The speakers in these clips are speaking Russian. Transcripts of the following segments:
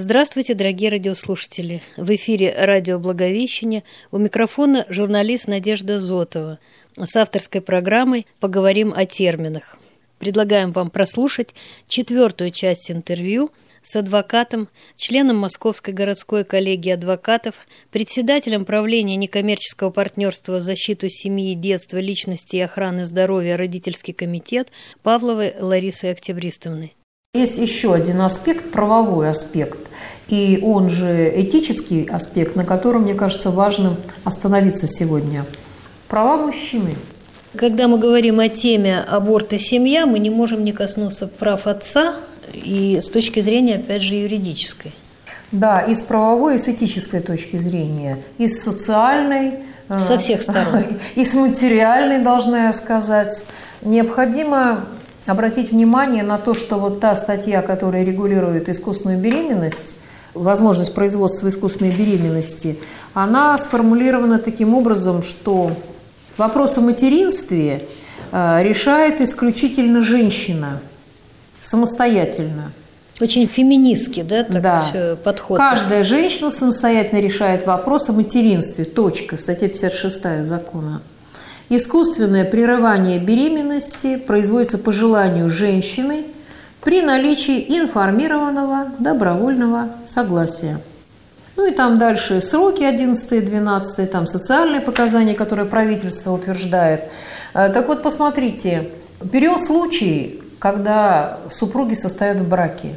Здравствуйте, дорогие радиослушатели! В эфире радио «Благовещение». У микрофона журналист Надежда Зотова. С авторской программой «Поговорим о терминах». Предлагаем вам прослушать 4-ю часть интервью с адвокатом, членом Московской городской коллегии адвокатов, председателем правления некоммерческого партнерства в защиту семьи, детства, личности и охраны здоровья «Родительский комитет» Павловой Ларисой Октябристовной. Есть еще один аспект, правовой аспект, и он же этический аспект, на котором, мне кажется, важно остановиться сегодня. Права мужчины. Когда мы говорим о теме аборт и семья, мы не можем не коснуться прав отца и с точки зрения, опять же, юридической. Да, и с правовой, и с этической точки зрения, и с социальной. Со всех сторон. И с материальной, должна я сказать. Необходимо обратить внимание на то, что вот та статья, которая регулирует искусственную беременность, возможность производства искусственной беременности, она сформулирована таким образом, что вопрос о материнстве решает исключительно женщина, самостоятельно. Очень феминистский, да, так да. Подход. Каждая женщина самостоятельно решает вопрос о материнстве. Точка. Статья 56 закона. Искусственное прерывание беременности производится по желанию женщины при наличии информированного добровольного согласия. Ну и там дальше сроки 11 и 12, там социальные показания, которые правительство утверждает. Так вот, посмотрите, берем случай, когда супруги состоят в браке.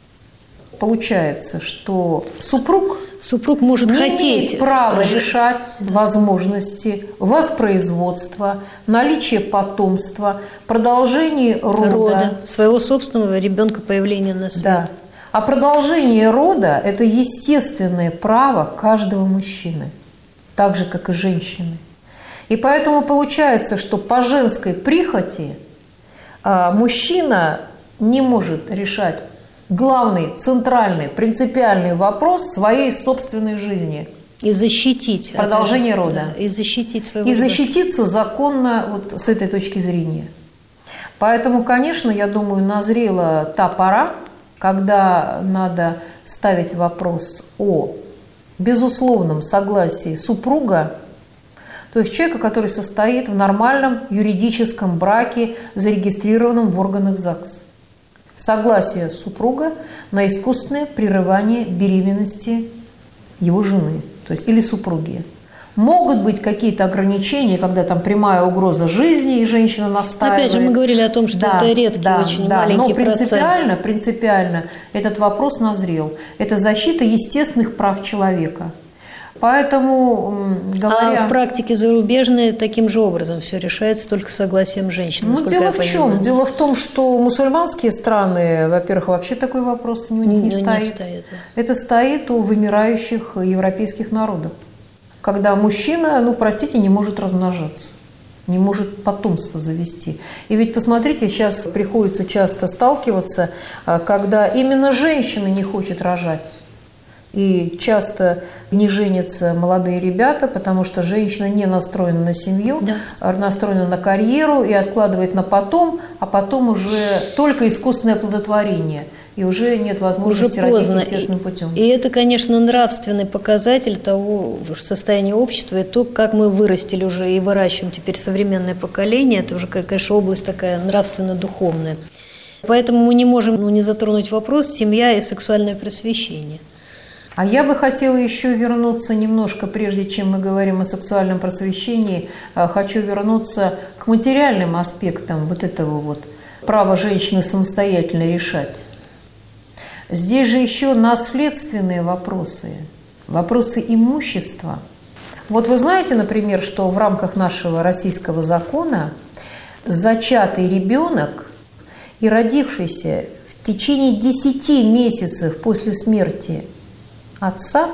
Получается, что супруг может не хотеть имеет права решать возможности воспроизводства, наличия потомства, продолжения рода. Своего собственного ребенка, появления на свет. Да. А продолжение рода – это естественное право каждого мужчины, так же, как и женщины. И поэтому получается, что по женской прихоти мужчина не может решать главный, центральный, принципиальный вопрос своей собственной жизни. И защитить. Продолжение рода. Да, и защитить своего ребенка. Защититься законно вот с этой точки зрения. Поэтому, конечно, я думаю, назрела та пора, когда надо ставить вопрос о безусловном согласии супруга, то есть человека, который состоит в нормальном юридическом браке, зарегистрированном в органах ЗАГС. Согласие супруга на искусственное прерывание беременности его жены, то есть или супруги. Могут быть какие-то ограничения, когда там прямая угроза жизни, и женщина настаивает. Опять же, мы говорили о том, что это редкий, очень маленький процент. Но принципиально этот вопрос назрел. Это защита естественных прав человека. Поэтому, говоря... А в практике зарубежной таким же образом все решается только согласием женщин. Ну, дело в чем? Дело в том, что мусульманские страны, во-первых, вообще такой вопрос у них не стоит. Это стоит у вымирающих европейских народов. Когда мужчина, не может размножаться, не может потомство завести. И ведь, посмотрите, сейчас приходится часто сталкиваться, когда именно женщина не хочет рожать. И часто не женятся молодые ребята, потому что женщина не настроена на семью, настроена на карьеру и откладывает на потом, а потом уже только искусственное оплодотворение. И уже нет возможности родить естественным путем. И это, конечно, нравственный показатель того состояния общества, и то, как мы вырастили уже и выращиваем теперь современное поколение. Это уже, конечно, область такая нравственно-духовная. Поэтому мы не можем не затронуть вопрос семья и сексуальное просвещение. А я бы хотела еще вернуться немножко, прежде чем мы говорим о сексуальном просвещении, хочу вернуться к материальным аспектам вот этого вот права женщины самостоятельно решать. Здесь же еще наследственные вопросы, вопросы имущества. Вот вы знаете, например, что в рамках нашего российского закона зачатый ребенок и родившийся в течение 10 месяцев после смерти отца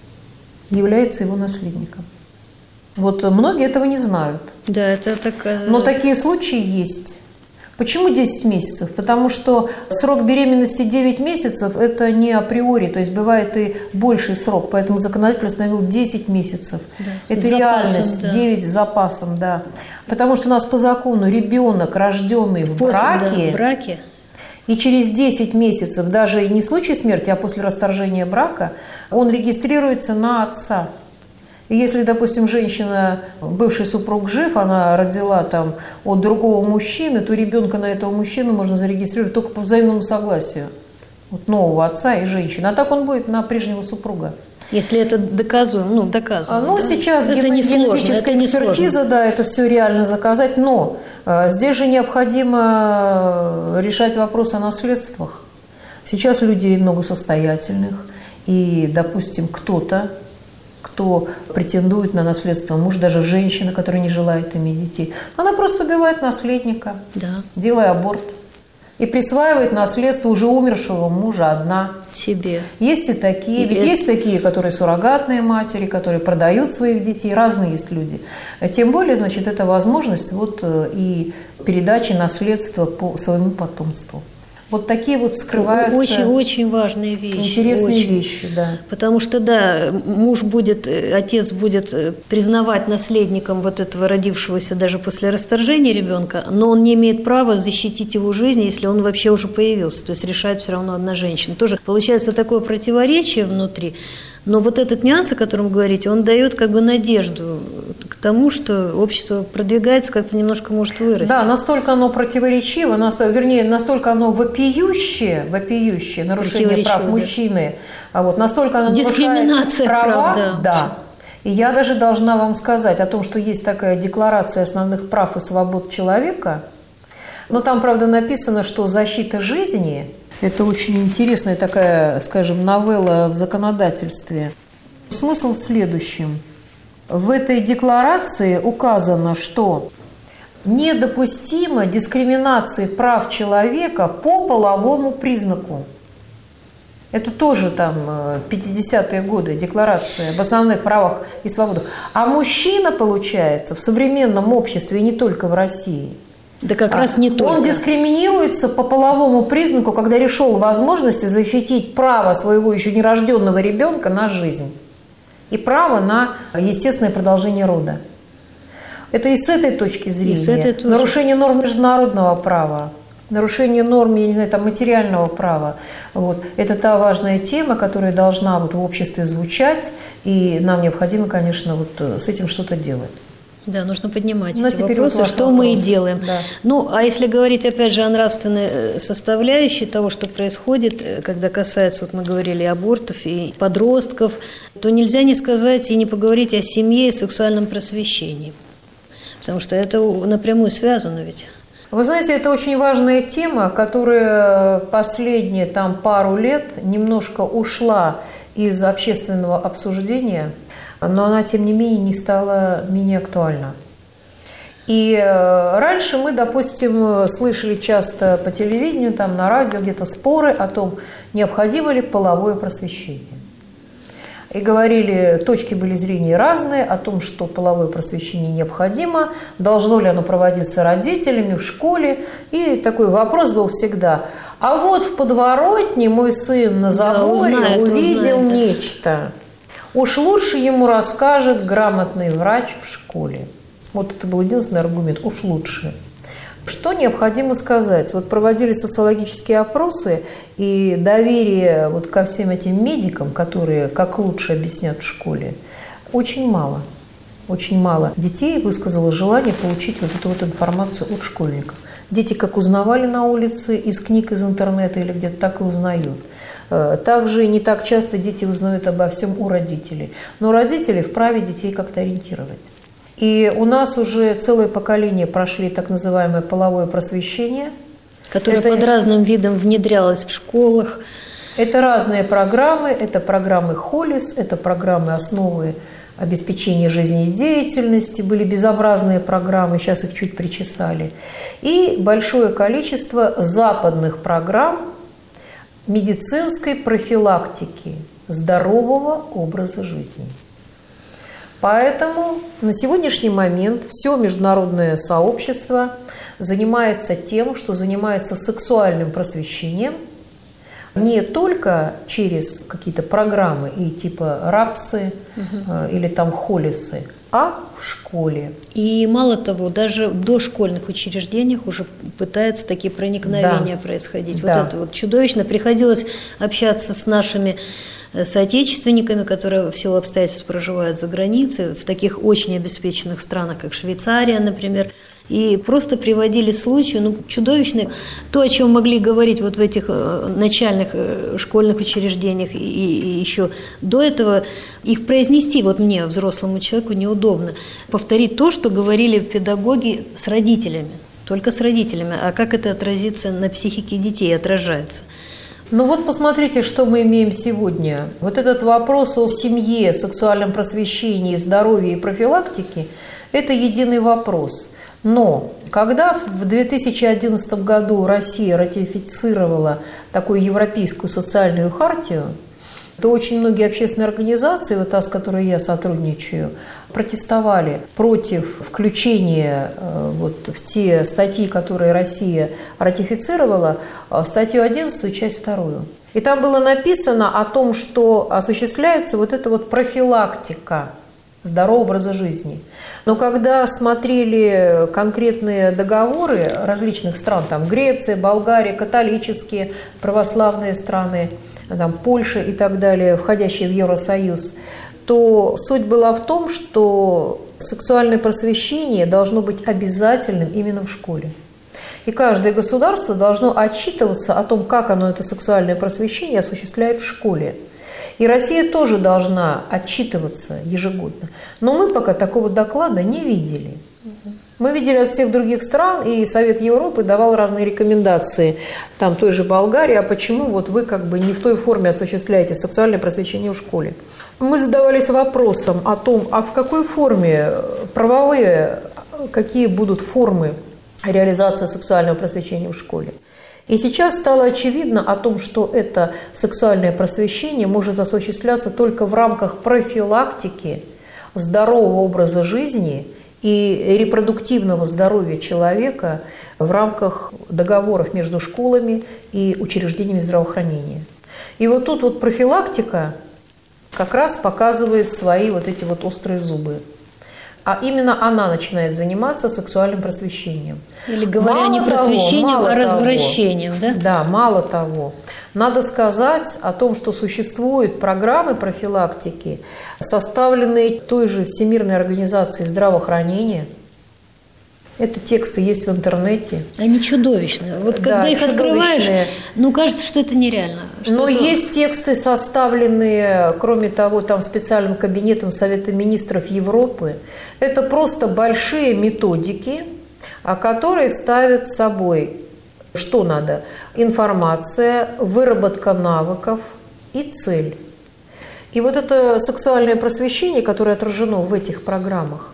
является его наследником. Вот многие этого не знают. Да, это такая... Но такие случаи есть. Почему 10 месяцев? Потому что срок беременности 9 месяцев – это не априори, то есть бывает и больший срок, поэтому законодатель установил 10 месяцев. Да. Это реальность, 9 с запасом, да. Потому что у нас по закону ребенок, рожденный в браке, И через 10 месяцев, даже не в случае смерти, а после расторжения брака, он регистрируется на отца. И если, допустим, женщина, бывший супруг жив, она родила там от другого мужчины, то ребенка на этого мужчину можно зарегистрировать только по взаимному согласию от нового отца и женщины. А так он будет на прежнего супруга. Если это доказуемо, доказано. Да? Сейчас это генетическая экспертиза, да, это все реально заказать. Но здесь же необходимо решать вопрос о наследствах. Сейчас людей много состоятельных. И, допустим, кто кто претендует на наследство, муж, даже женщина, которая не желает иметь детей, она просто убивает наследника, делая аборт. И присваивает наследство уже умершего мужа одна. Себе. Есть и такие. Ведь есть такие, которые суррогатные матери, которые продают своих детей. Разные есть люди. Тем более, значит, это возможность и передачи наследства по своему потомству. Вот такие вот вскрываются очень важные вещи. Интересные вещи, да. Потому что, отец будет признавать наследником вот этого родившегося даже после расторжения ребенка, но он не имеет права защитить его жизнь, если он вообще уже появился. То есть решает все равно одна женщина. Тоже получается такое противоречие внутри. Но вот этот нюанс, о котором вы говорите, он дает надежду к тому, что общество продвигается, как-то немножко может вырасти. Да, настолько оно противоречиво, настолько оно вопиющее нарушение прав мужчины, настолько оно нарушает права. Да. И я даже должна вам сказать о том, что есть такая декларация основных прав и свобод человека, но там, правда, написано, что защита жизни – это очень интересная такая, скажем, новелла в законодательстве. Смысл в следующем. В этой декларации указано, что недопустима дискриминация прав человека по половому признаку. Это тоже там 50-е годы, декларация об основных правах и свободах. А мужчина, получается, в современном обществе, и не только в России, да как раз не только. Он дискриминируется по половому признаку, когда решил возможности защитить право своего еще нерожденного ребенка на жизнь и право на естественное продолжение рода. Это и с этой точки зрения нарушение норм международного права, нарушение норм, материального права. Это та важная тема, которая должна в обществе звучать, и нам необходимо, конечно, с этим что-то делать. Да, нужно поднимать эти вопросы, что мы и делаем. Да. А если говорить, опять же, о нравственной составляющей того, что происходит, когда касается, мы говорили, абортов и подростков, то нельзя не сказать и не поговорить о семье и сексуальном просвещении. Потому что это напрямую связано ведь. Вы знаете, это очень важная тема, которая последние пару лет немножко ушла из общественного обсуждения, но она, тем не менее, не стала менее актуальна. И раньше мы, допустим, слышали часто по телевидению, на радио где-то споры о том, необходимо ли половое просвещение. И говорили, точки были зрения разные о том, что половое просвещение необходимо, должно ли оно проводиться родителями в школе. И такой вопрос был всегда. А в подворотне мой сын на заборе увидел нечто. Уж лучше ему расскажет грамотный врач в школе. Это был единственный аргумент. Уж лучше. Что необходимо сказать? Проводили социологические опросы, и доверие ко всем этим медикам, которые как лучше объяснят в школе, очень мало. Очень мало детей высказало желание получить эту информацию от школьников. Дети как узнавали на улице, из книг, из интернета или где-то, так и узнают. Также не так часто дети узнают обо всем у родителей. Но родители вправе детей как-то ориентировать. И у нас уже целое поколение прошли так называемое половое просвещение. Которое под разным видом внедрялось в школах. Это разные программы, это программы Холлис, это программы «Основы обеспечения жизнедеятельности», были безобразные программы, сейчас их чуть причесали. И большое количество западных программ медицинской профилактики здорового образа жизни. Поэтому на сегодняшний момент все международное сообщество занимается тем, что занимается сексуальным просвещением не только через какие-то программы и типа РАПСы или Холлисы, а в школе. И мало того, даже в дошкольных учреждениях уже пытаются такие проникновения происходить. Да. Вот это вот чудовищно. Приходилось общаться с нашими соотечественниками, которые в силу обстоятельств проживают за границей, в таких очень обеспеченных странах, как Швейцария, например, и просто приводили случаи, чудовищные. То, о чем могли говорить вот в этих начальных школьных учреждениях и еще до этого, их произнести вот мне, взрослому человеку, неудобно. Повторить то, что говорили педагоги с родителями, только с родителями. А как это отразится на психике детей, отражается? Ну вот посмотрите, что мы имеем сегодня. Вот этот вопрос о семье, сексуальном просвещении, здоровье и профилактике – это единый вопрос. Но когда в 2011 году Россия ратифицировала такую европейскую социальную хартию, то очень многие общественные организации, вот та, с которой я сотрудничаю, протестовали против включения вот в те статьи, которые Россия ратифицировала, статью 11, часть 2. И там было написано о том, что осуществляется вот эта вот профилактика здорового образа жизни. Но когда смотрели конкретные договоры различных стран, там Греция, Болгария, католические, православные страны, там Польша и так далее, входящие в Евросоюз, то суть была в том, что сексуальное просвещение должно быть обязательным именно в школе. И каждое государство должно отчитываться о том, как оно это сексуальное просвещение осуществляет в школе. И Россия тоже должна отчитываться ежегодно. Но мы пока такого доклада не видели. Мы видели от всех других стран, и Совет Европы давал разные рекомендации, там той же Болгарии, а почему вот вы как бы не в той форме осуществляете сексуальное просвещение в школе. Мы задавались вопросом о том, а в какой форме правовые, какие будут формы реализации сексуального просвещения в школе. И сейчас стало очевидно о том, что это сексуальное просвещение может осуществляться только в рамках профилактики здорового образа жизни и репродуктивного здоровья человека в рамках договоров между школами и учреждениями здравоохранения. И вот тут вот профилактика как раз показывает свои вот эти вот острые зубы. А именно она начинает заниматься сексуальным просвещением. Или говоря, не просвещением, а развращением, да? Да, мало того. Надо сказать о том, что существуют программы профилактики, составленные той же Всемирной организацией здравоохранения. Это тексты есть в интернете. Они чудовищные. Вот когда их открываешь, кажется, что это нереально. Но есть тексты, составленные, кроме того, там специальным кабинетом Совета министров Европы. Это просто большие методики, которые ставят собой, что надо: информация, выработка навыков и цель. И вот это сексуальное просвещение, которое отражено в этих программах,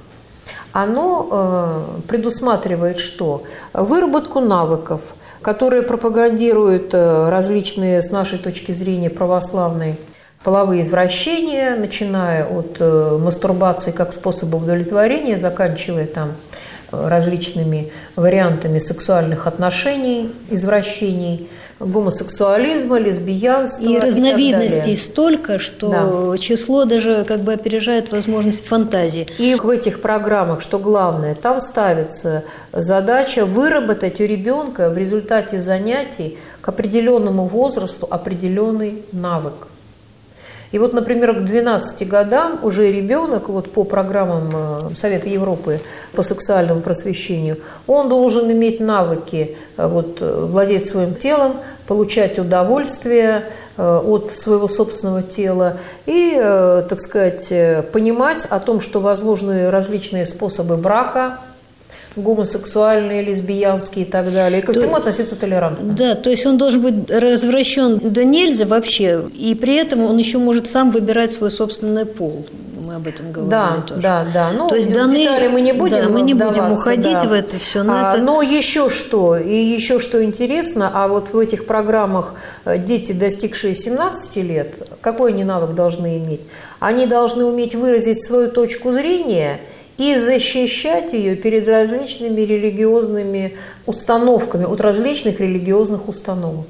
оно предусматривает что? Выработку навыков, которые пропагандируют различные, с нашей точки зрения, православные половые извращения, начиная от мастурбации как способа удовлетворения, заканчивая там различными вариантами сексуальных отношений, извращений, гомосексуализма, лесбиянства и разновидностей столько, что число даже как бы опережает возможность фантазии. И в этих программах, что главное, там ставится задача выработать у ребенка в результате занятий к определенному возрасту определенный навык. И вот, например, к 12 годам уже ребенок вот по программам Совета Европы по сексуальному просвещению, он должен иметь навыки вот, владеть своим телом, получать удовольствие от своего собственного тела и, так сказать, понимать о том, что возможны различные способы брака, гомосексуальные, лесбиянские и так далее, и ко всему относиться толерантно. Да, то есть он должен быть развращен до нельзя вообще, и при этом он еще может сам выбирать свой собственный пол. Мы об этом говорили тоже. Да. Ну, то есть в детали мы не будем мы не будем уходить в это все. Но еще что интересно, а вот в этих программах дети, достигшие 17 лет, какой они навык должны иметь? Они должны уметь выразить свою точку зрения и защищать ее перед различными религиозными установками, от различных религиозных установок.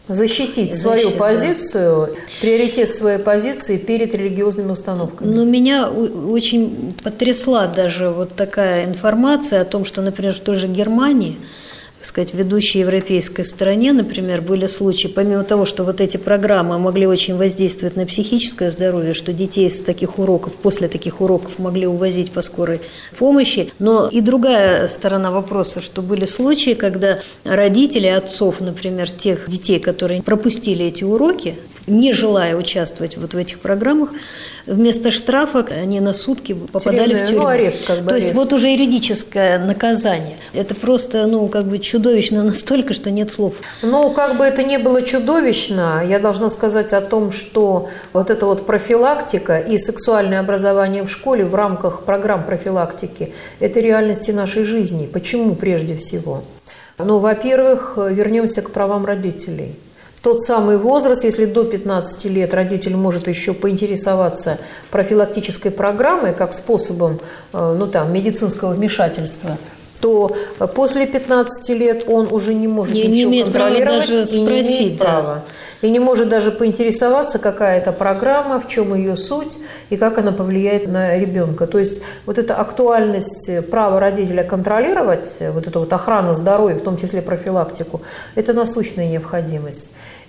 защитить свою позицию, приоритет своей позиции перед религиозными установками. Но меня очень потрясла даже вот такая информация о том, что, например, в той же Германии, так сказать, в ведущей европейской стране, например, были случаи, помимо того, что вот эти программы могли очень воздействовать на психическое здоровье, что детей с таких уроков, после таких уроков могли увозить по скорой помощи, но и другая сторона вопроса, что были случаи, когда родители отцов, например, тех детей, которые пропустили эти уроки, не желая участвовать вот в этих программах, вместо штрафа они на сутки попадали в тюрьму. Арест, как бы. То есть вот уже юридическое наказание. Это просто, чудовищно настолько, что нет слов. Как бы это ни было чудовищно, я должна сказать о том, что вот эта вот профилактика и сексуальное образование в школе в рамках программ профилактики – это реальности нашей жизни. Почему прежде всего? Во-первых, вернемся к правам родителей. Тот самый возраст, если до 15 лет родитель может еще поинтересоваться профилактической программой как способом медицинского вмешательства, то после 15 лет он уже не может ничего контролировать и не имеет права. И не может даже поинтересоваться, какая это программа, в чем ее суть и как она повлияет на ребенка. То есть вот эта актуальность права родителя контролировать, вот эту вот охрану здоровья, в том числе профилактику, это насущная необходимость.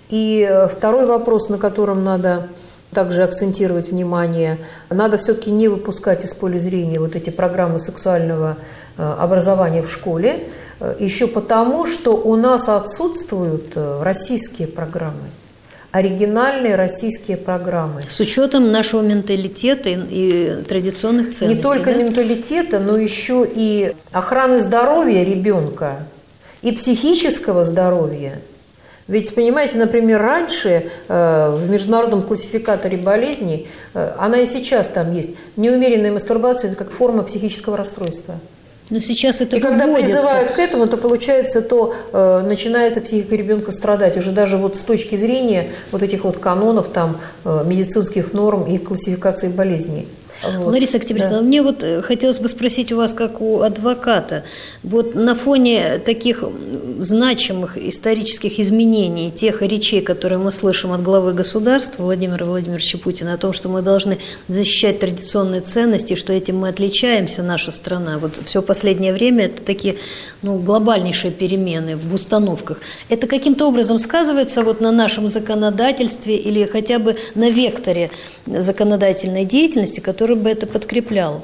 И второй вопрос, на котором надо также акцентировать внимание, надо все-таки не выпускать из поля зрения вот эти программы сексуального образования в школе, еще потому, что у нас отсутствуют российские программы, оригинальные российские программы. С учетом нашего менталитета и традиционных ценностей. Не только менталитета, но еще и охраны здоровья ребенка и психического здоровья. Ведь, понимаете, например, раньше в международном классификаторе болезней, она и сейчас там есть, неумеренная мастурбация – это как форма психического расстройства. Но сейчас это и когда призывают к этому, то получается, начинается психика ребенка страдать. Уже даже вот с точки зрения вот этих вот канонов, медицинских норм и классификации болезней. Лариса Октябрьевна, мне хотелось бы спросить у вас, как у адвоката, на фоне таких значимых исторических изменений, тех речей, которые мы слышим от главы государства Владимира Владимировича Путина, о том, что мы должны защищать традиционные ценности, что этим мы отличаемся, наша страна, все последнее время это такие глобальнейшие перемены в установках. Это каким-то образом сказывается на нашем законодательстве или хотя бы на векторе законодательной деятельности, который бы это подкреплял?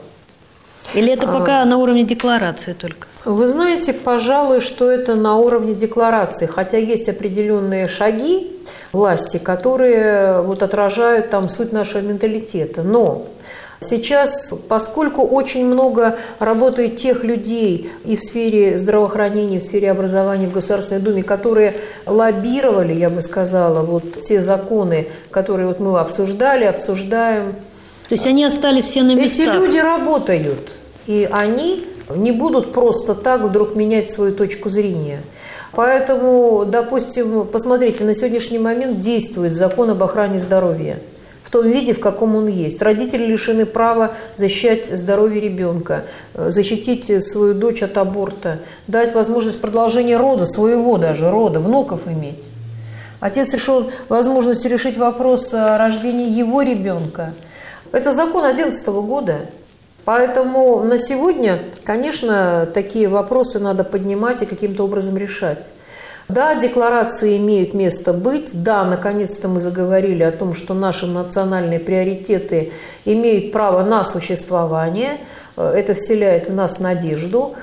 Или это пока на уровне декларации только? Вы знаете, пожалуй, что это на уровне декларации, хотя есть определенные шаги власти, которые отражают суть нашего менталитета. Но сейчас, поскольку очень много работает тех людей и в сфере здравоохранения, и в сфере образования в Государственной Думе, которые лоббировали, я бы сказала, те законы, которые мы обсуждаем. То есть они остались все на местах? Эти люди работают, и они не будут просто так вдруг менять свою точку зрения. Поэтому, допустим, посмотрите, на сегодняшний момент действует закон об охране здоровья в том виде, в каком он есть. Родители лишены права защищать здоровье ребенка, защитить свою дочь от аборта, дать возможность продолжения рода, своего даже рода, внуков иметь. Отец решил возможность решить вопрос о рождении его ребенка. Это закон 2011 года. Поэтому на сегодня, конечно, такие вопросы надо поднимать и каким-то образом решать. Да, декларации имеют место быть. Да, наконец-то мы заговорили о том, что наши национальные приоритеты имеют право на существование. Это вселяет в нас надежду.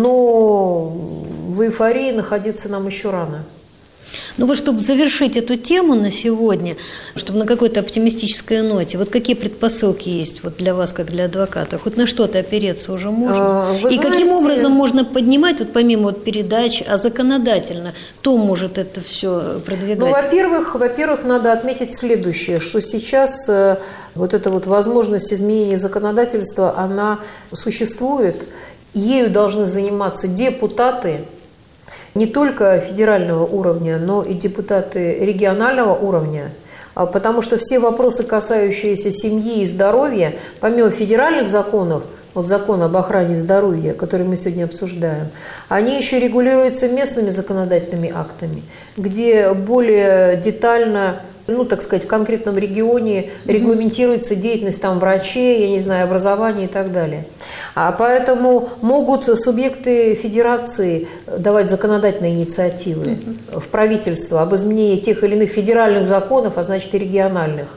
Но в эйфории находиться нам еще рано. Чтобы завершить эту тему на сегодня, чтобы на какой-то оптимистической ноте, какие предпосылки есть для вас, как для адвоката? Хоть на что-то опереться уже можно? И каким образом можно поднимать, помимо передач, а законодательно, кто может это все продвигать? Во-первых, надо отметить следующее, что сейчас эта возможность изменения законодательства, она существует, ею должны заниматься депутаты, не только федерального уровня, но и депутаты регионального уровня, потому что все вопросы, касающиеся семьи и здоровья, помимо федеральных законов, вот закон об охране здоровья, который мы сегодня обсуждаем, они еще регулируются местными законодательными актами, где более детально, так сказать, в конкретном регионе регламентируется деятельность там врачей, я не знаю, образования и так далее. А поэтому могут субъекты федерации давать законодательные инициативы в правительство об изменении тех или иных федеральных законов, а значит и региональных.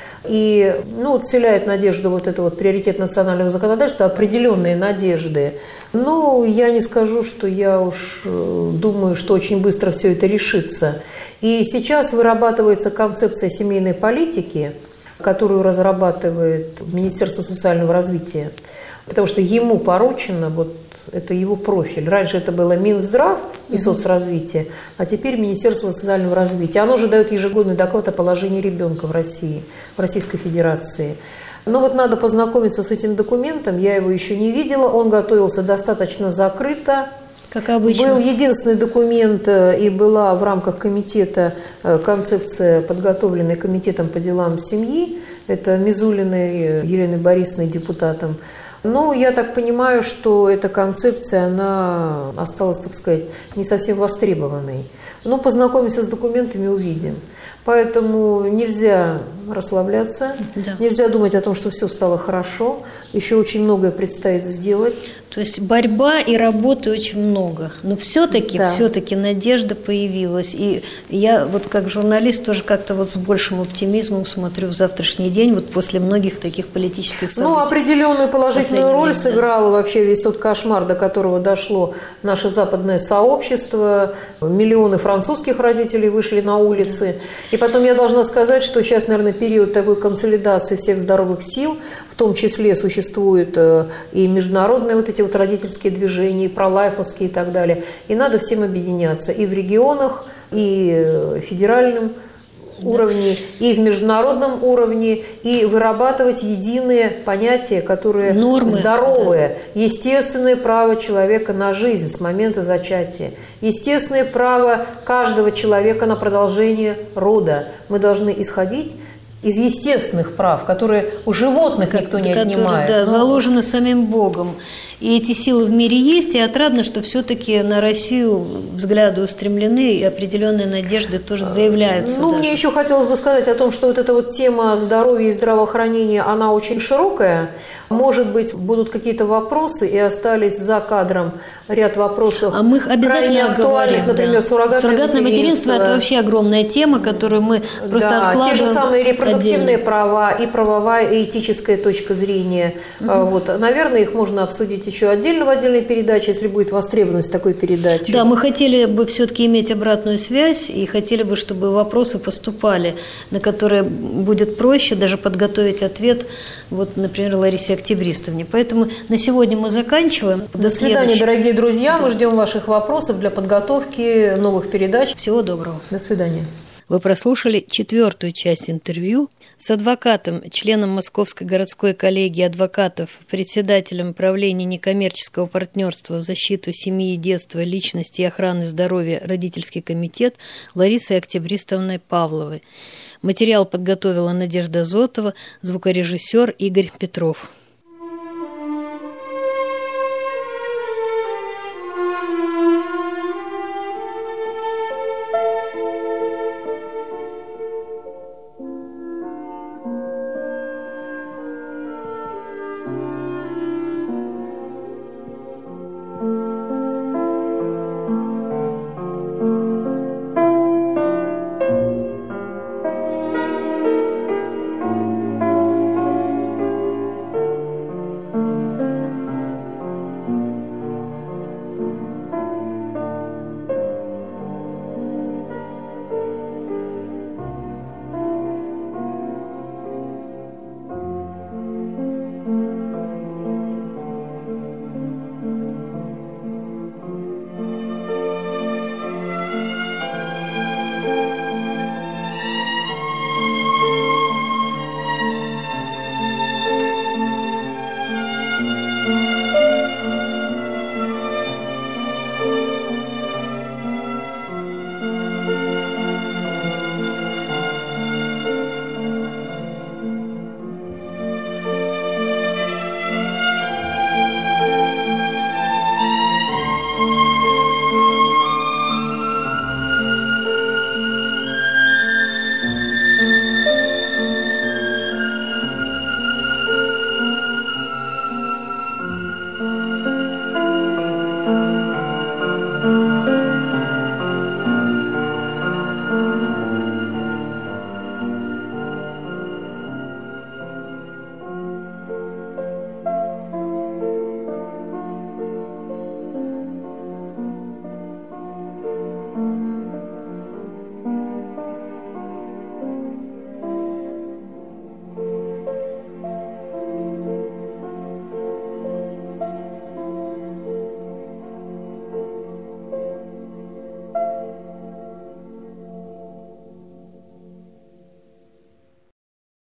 И вселяет надежду вот это вот приоритет национального законодательства, определенные надежды. Но я не скажу, что я уж думаю, что очень быстро все это решится. И сейчас вырабатывается концепция семейной политики, которую разрабатывает Министерство социального развития, потому что ему поручено, вот это его профиль. Раньше это было Минздрав и соцразвитие, а теперь Министерство социального развития. Оно же дает ежегодный доклад о положении ребенка в России, в Российской Федерации. Но вот надо познакомиться с этим документом, я его еще не видела, он готовился достаточно закрыто. Как обычно. Был единственный документ, и была в рамках комитета концепция, подготовленная комитетом по делам семьи, это Мизулиной Еленой Борисовной, депутатом. Но я так понимаю, что эта концепция, она осталась, так сказать, не совсем востребованной. Но познакомимся с документами, увидим. Поэтому нельзя расслабляться, нельзя думать о том, что все стало хорошо. Еще очень многое предстоит сделать. То есть борьба и работы очень много. Но все-таки надежда появилась. И я вот как журналист тоже как-то вот с большим оптимизмом смотрю в завтрашний день, вот после многих таких политических событий. Определенную положительную роль сыграла вообще весь тот кошмар, до которого дошло наше западное сообщество. Миллионы французских родителей вышли на улицы. И потом я должна сказать, что сейчас, наверное, период такой консолидации всех здоровых сил, в том числе существуют и международные вот эти вот родительские движения, и пролайфовские и так далее. И надо всем объединяться и в регионах, и в федеральном уровне, и в международном уровне, и вырабатывать единые понятия, которые нормы, здоровые. Естественное право человека на жизнь с момента зачатия. Естественное право каждого человека на продолжение рода. Мы должны исходить из естественных прав, которые у животных никто не отнимает. Да, заложены самим Богом. И эти силы в мире есть, и отрадно, что все-таки на Россию взгляды устремлены, и определенные надежды тоже заявляются. Мне еще хотелось бы сказать о том, что вот эта вот тема здоровья и здравоохранения, она очень широкая. Может быть, будут какие-то вопросы, и остались за кадром ряд вопросов. А мы их обязательно актуальных, например, суррогатное материнство. Это вообще огромная тема, которую мы просто откладываем. Те же самые репродуктивные права, и правовая, и этическая точка зрения. Наверное, их можно обсудить еще отдельно в отдельной передаче, если будет востребованность такой передачи. Да, мы хотели бы все-таки иметь обратную связь и хотели бы, чтобы вопросы поступали, на которые будет проще даже подготовить ответ, например, Ларисе Октябристовне. Поэтому на сегодня мы заканчиваем. До свидания, дорогие друзья. Мы ждем ваших вопросов для подготовки новых передач. Всего доброго. До свидания. Вы прослушали 4-ю часть интервью с адвокатом, членом Московской городской коллегии адвокатов, председателем правления некоммерческого партнерства в защиту семьи, детства, личности и охраны здоровья «Родительский комитет» Ларисой Октябристовной Павловой. Материал подготовила Надежда Зотова, звукорежиссер Игорь Петров.